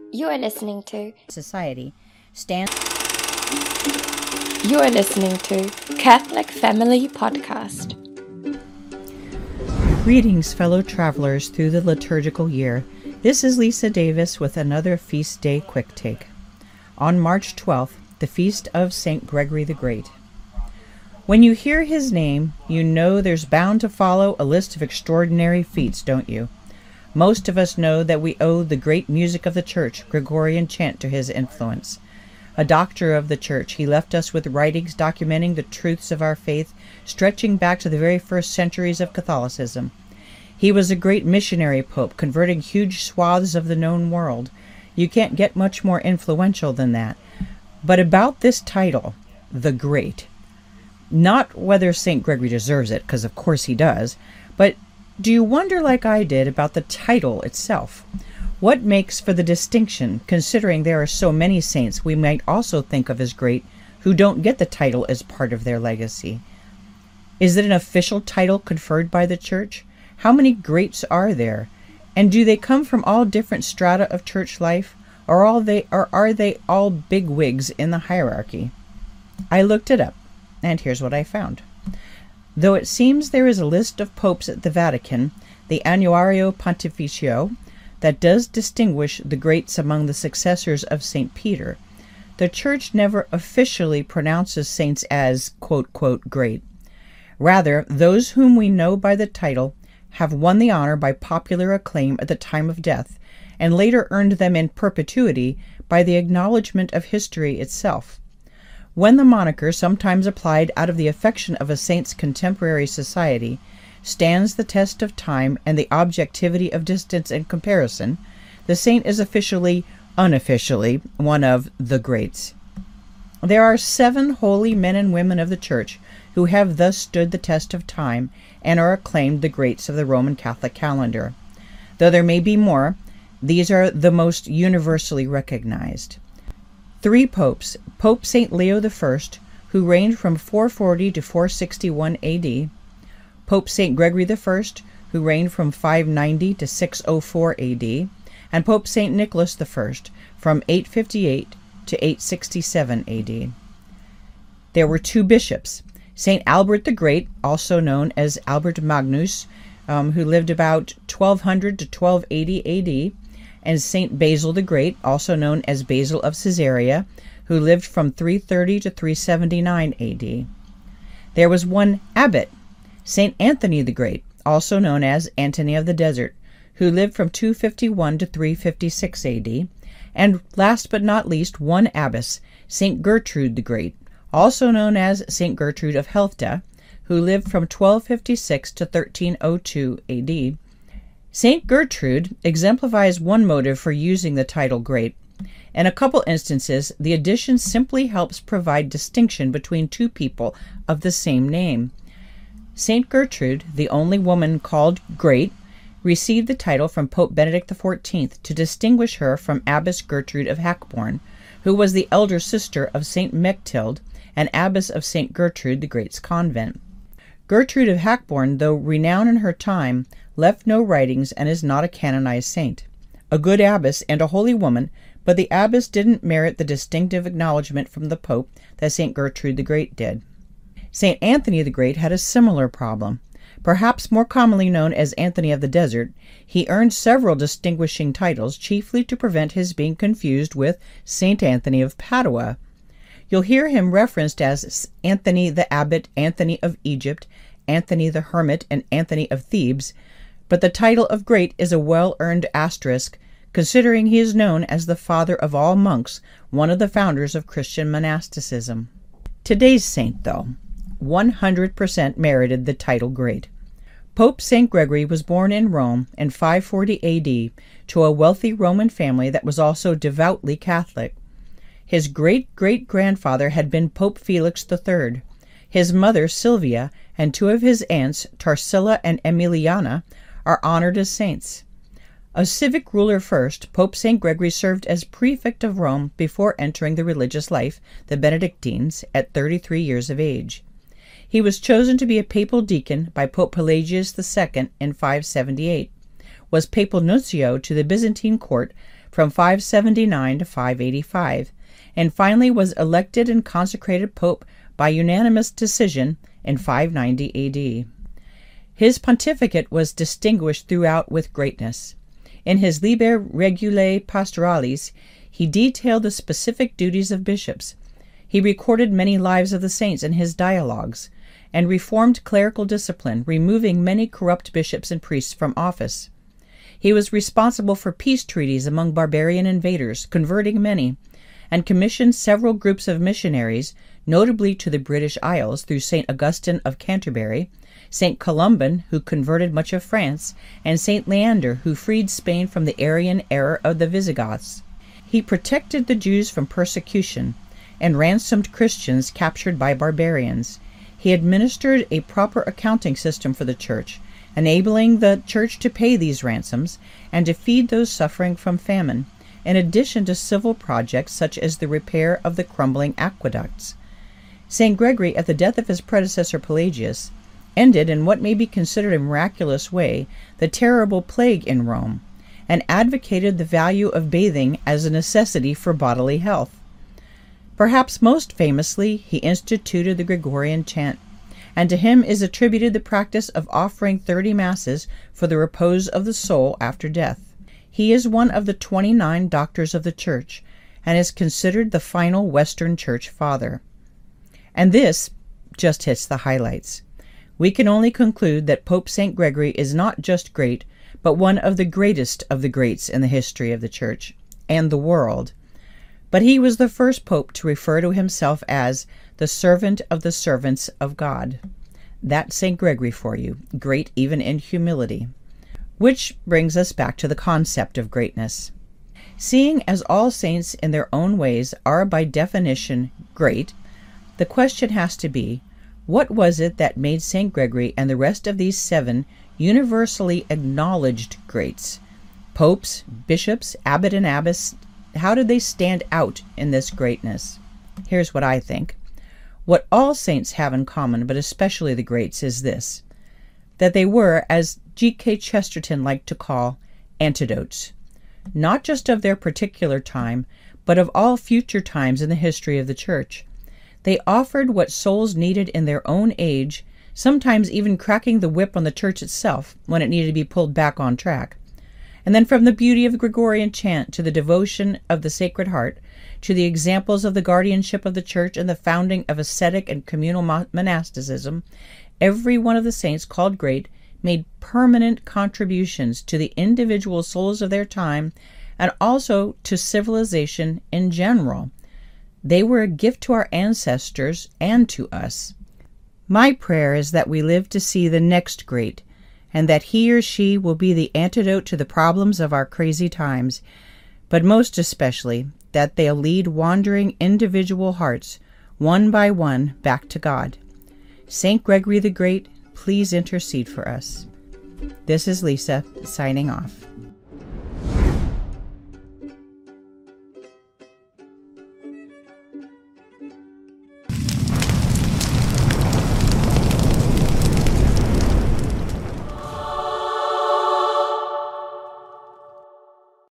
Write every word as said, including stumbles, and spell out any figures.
You are listening to Society stands. You are listening to Catholic Family Podcast. Greetings, fellow travelers through the liturgical year. This is Lisa Davis with another Feast Day Quick Take. On March twelfth, the feast of Saint Gregory the Great. When you hear his name, you know there's bound to follow a list of extraordinary feats, don't you? Most of us know that we owe the great music of the Church, Gregorian chant, to his influence. A doctor of the Church, he left us with writings documenting the truths of our faith, stretching back to the very first centuries of Catholicism. He was a great missionary pope, converting huge swaths of the known world. You can't get much more influential than that. But about this title, the Great, not whether Saint Gregory deserves it, because of course he does, but do you wonder, like I did, about the title itself? What makes for the distinction, considering there are so many saints we might also think of as great who don't get the title as part of their legacy? Is it an official title conferred by the Church? How many greats are there? And do they come from all different strata of church life, or, all they, or are they all bigwigs in the hierarchy? I looked it up, and here's what I found. Though it seems there is a list of popes at the Vatican, the Annuario Pontificio, that does distinguish the greats among the successors of Saint Peter, the Church never officially pronounces saints as, quote, quote, great. Rather, those whom we know by the title have won the honor by popular acclaim at the time of death, and later earned them in perpetuity by the acknowledgement of history itself. When the moniker, sometimes applied out of the affection of a saint's contemporary society, stands the test of time and the objectivity of distance and comparison, the saint is officially, unofficially, one of the greats. There are seven holy men and women of the Church who have thus stood the test of time and are acclaimed the greats of the Roman Catholic calendar. Though there may be more, these are the most universally recognized. Three popes, Pope Saint Leo the First, who reigned from four forty to four sixty-one A D, Pope Saint Gregory the First, who reigned from five ninety to six oh four A D, and Pope Saint Nicholas the First, from eight fifty-eight to eight sixty-seven A D. There were two bishops, Saint Albert the Great, also known as Albert Magnus, um, who lived about twelve hundred to twelve eighty A D, and Saint Basil the Great, also known as Basil of Caesarea, who lived from three thirty to three seventy-nine A D. There was one abbot, Saint Anthony the Great, also known as Antony of the Desert, who lived from two fifty-one to three fifty-six A D, and last but not least, one abbess, Saint Gertrude the Great, also known as Saint Gertrude of Helfta, who lived from twelve fifty-six to thirteen oh two A D. Saint Gertrude exemplifies one motive for using the title great. In a couple instances, the addition simply helps provide distinction between two people of the same name. Saint Gertrude, the only woman called great, received the title from Pope Benedict the Fourteenth to distinguish her from Abbess Gertrude of Hackborn, who was the elder sister of Saint Mechtild and abbess of Saint Gertrude the Great's convent. Gertrude of Hackborn, though renowned in her time, left no writings and is not a canonized saint. A good abbess and a holy woman, but the abbess didn't merit the distinctive acknowledgement from the Pope that Saint Gertrude the Great did. Saint Anthony the Great had a similar problem. Perhaps more commonly known as Anthony of the Desert, he earned several distinguishing titles, chiefly to prevent his being confused with Saint Anthony of Padua. You'll hear him referenced as Anthony the Abbot, Anthony of Egypt, Anthony the Hermit, and Anthony of Thebes, but the title of great is a well-earned asterisk, considering he is known as the father of all monks, one of the founders of Christian monasticism. Today's saint, though, one hundred percent merited the title great. Pope Saint Gregory was born in Rome in five forty A D to a wealthy Roman family that was also devoutly Catholic. His great-great-grandfather had been Pope Felix the Third. His mother, Sylvia, and two of his aunts, Tarsila and Emiliana, are honored as saints. A civic ruler first, Pope Saint Gregory served as prefect of Rome before entering the religious life, the Benedictines, at thirty-three years of age. He was chosen to be a papal deacon by Pope Pelagius the Second in five seventy-eight, was papal nuncio to the Byzantine court from five seventy-nine to five eighty-five, and finally was elected and consecrated pope by unanimous decision in five ninety A D. His pontificate was distinguished throughout with greatness. In his Liber Regulae Pastoralis, he detailed the specific duties of bishops. He recorded many lives of the saints in his dialogues, and reformed clerical discipline, removing many corrupt bishops and priests from office. He was responsible for peace treaties among barbarian invaders, converting many, and commissioned several groups of missionaries, notably to the British Isles through Saint Augustine of Canterbury, Saint Columban, who converted much of France, and Saint Leander, who freed Spain from the Arian error of the Visigoths. He protected the Jews from persecution and ransomed Christians captured by barbarians. He administered a proper accounting system for the Church, enabling the Church to pay these ransoms and to feed those suffering from famine, in addition to civil projects such as the repair of the crumbling aqueducts. Saint Gregory, at the death of his predecessor Pelagius, ended in what may be considered a miraculous way the terrible plague in Rome, and advocated the value of bathing as a necessity for bodily health. Perhaps most famously, he instituted the Gregorian chant, and to him is attributed the practice of offering thirty masses for the repose of the soul after death. He is one of the twenty-nine doctors of the Church, and is considered the final Western Church father. And this just hits the highlights. We can only conclude that Pope Saint Gregory is not just great, but one of the greatest of the greats in the history of the Church and the world. But he was the first pope to refer to himself as the servant of the servants of God. That's Saint Gregory for you, great even in humility. Which brings us back to the concept of greatness. Seeing as all saints in their own ways are by definition great, the question has to be, what was it that made Saint Gregory and the rest of these seven universally acknowledged greats? Popes, bishops, abbot and abbess, how did they stand out in this greatness? Here's what I think. What all saints have in common, but especially the greats, is this, that they were, as G K Chesterton liked to call, antidotes, not just of their particular time, but of all future times in the history of the Church. They offered what souls needed in their own age, sometimes even cracking the whip on the Church itself when it needed to be pulled back on track. And then from the beauty of the Gregorian chant to the devotion of the Sacred Heart, to the examples of the guardianship of the Church and the founding of ascetic and communal monasticism, every one of the saints called great made permanent contributions to the individual souls of their time and also to civilization in general. They were a gift to our ancestors and to us. My prayer is that we live to see the next great, and that he or she will be the antidote to the problems of our crazy times, but most especially that they'll lead wandering individual hearts, one by one, back to God. Saint Gregory the Great, please intercede for us. This is Lisa, signing off.